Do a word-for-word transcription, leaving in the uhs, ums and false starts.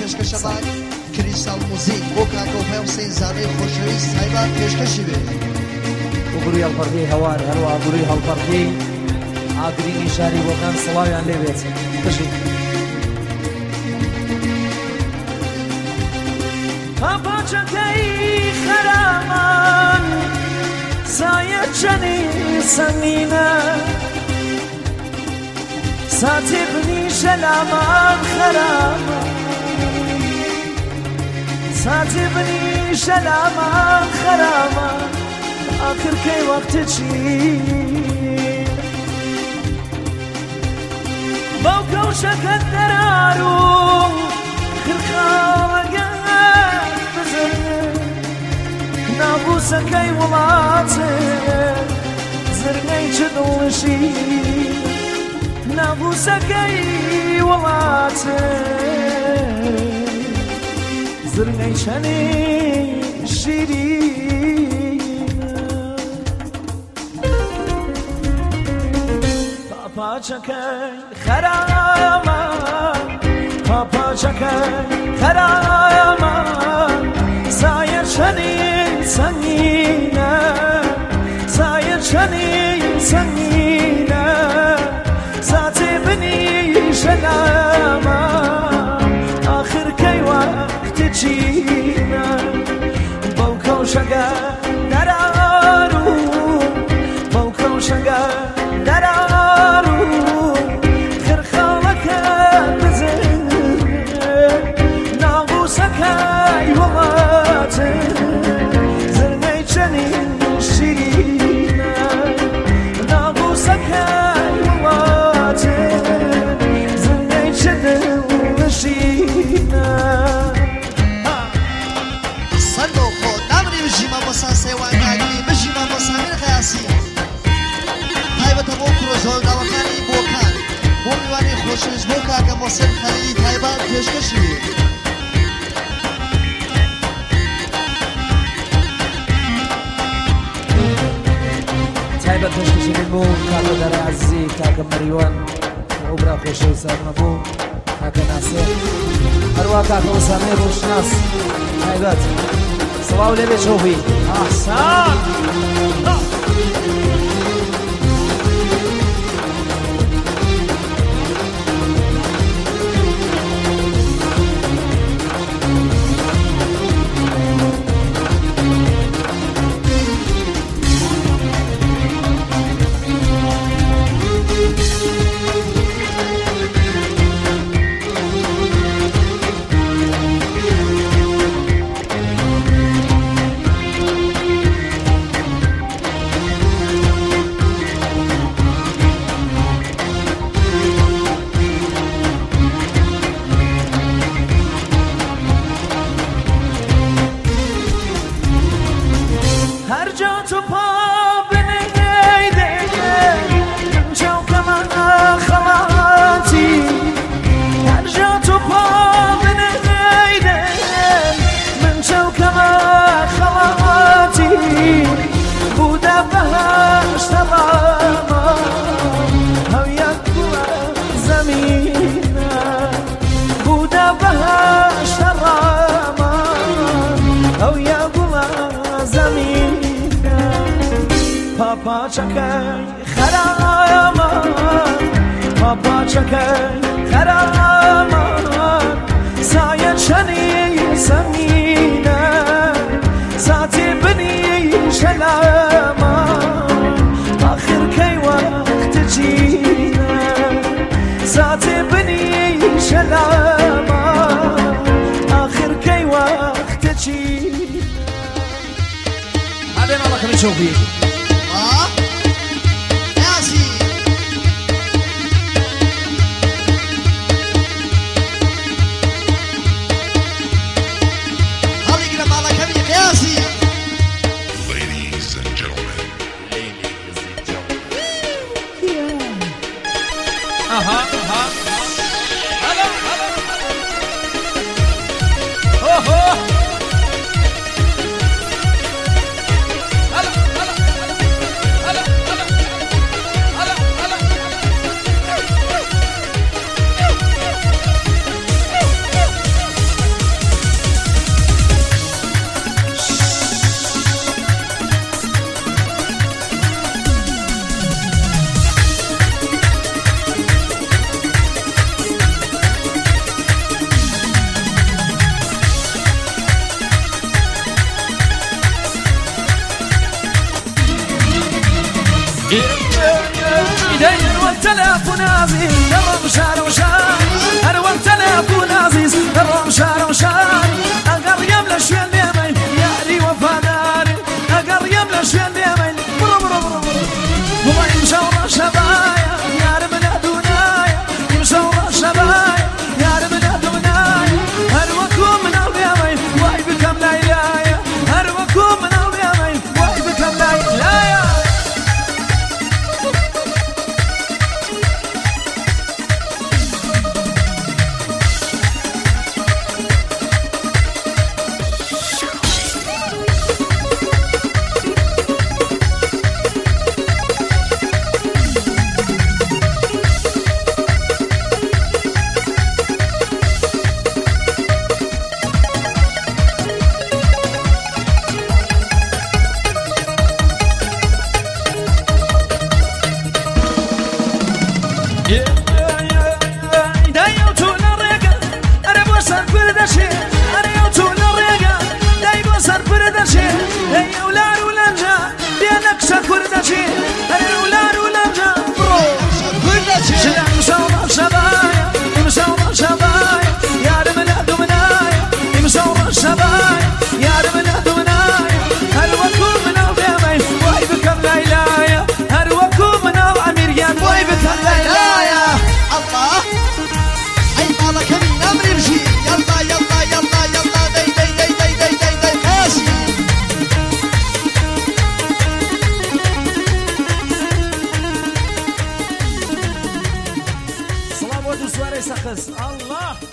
پێشکەشە بان کریستال موزیک بۆ کاکۆفای حوسێن زانەی خۆشەویست تایبەت پێشکەشی بێت بۆ گروی هەڵپەردەی هەوار هەروە گروی هەڵپەردەی ئاگرینی شاری بۆکان سڵاویان لێ بێت بژی پاپاچەکەی خەرامان سایە چەنی سەمینە ساتی بنیشە لامان خەرامان ساتی بنیشە لامان خەرامان آخر کەی وەختە چی بەو کەوشەکەت دەرار و خرخاوەگە نابوسەکەی وڵاتێ زرگەی چ دڵشی نابوسەکەی وڵاتێ زرگەی چەنی شیرینە پاپاچەکەی خەرامە پاپاچەکەی خەرامە سایە چەنی سەنگینە سایە چەنی سەنگینە ساتێ بنیشە لامە ئاخر کەی وەختە چینە بەو کەوشەگە دەرار و بەو کەوشەگە دەرار و خرخاڵەکە بزن ناغوسەکەی وڵاتێ زرگەی چەنین شیرینە ناغوسەکەی وڵاتێ زرگەی چ دڵشینە سەر بۆ خۆ نامری بژیمە بۆ ساسێوانگانی بژیمە بۆ سامیر قیاسی تایبەتە بۆ کرۆژۆڵداوەکانی بۆکان بۆ میوانی خۆشەویست بۆ کاکە مۆسێن خەلیلی تایبەت پێشکەشی بێت تایبەت پێشکەشی بۆ کاکە دەرە عەزیزی کاکە مەریوان ئەو برا خۆشەویست ساردمە بۆ کاکە ناسێر هەروە کاکە وەسامەی ڕۆژشناس تایبەت سڵاو لێ بێت شۆفی ئەحسان پاپاچەکەی خەرامە پاپاچەکەی خەرامە سایە چەنی سەمینە ساتی بنیشە لامە ئاخر کەی وەختە چینە ساتی بنیشە لامە ئاخر کەی وەختە چینە هەدێ ماڵەکەمی چۆبی هلا هلا داير والتلف نازي درم شار وشار أنا والتلف نازيز درم شار وشار أقر يملا شوين ديمين ياري وفاداري أقر يملا شوين ديمين برو برو برو برو هو يمشور شبايا يا ربنا دونايا يمشور شبايا يا ربنا دونايا هروكم من الديمين واي بكم ليلايا هروكم من الديمين واي بكم ليلايا الله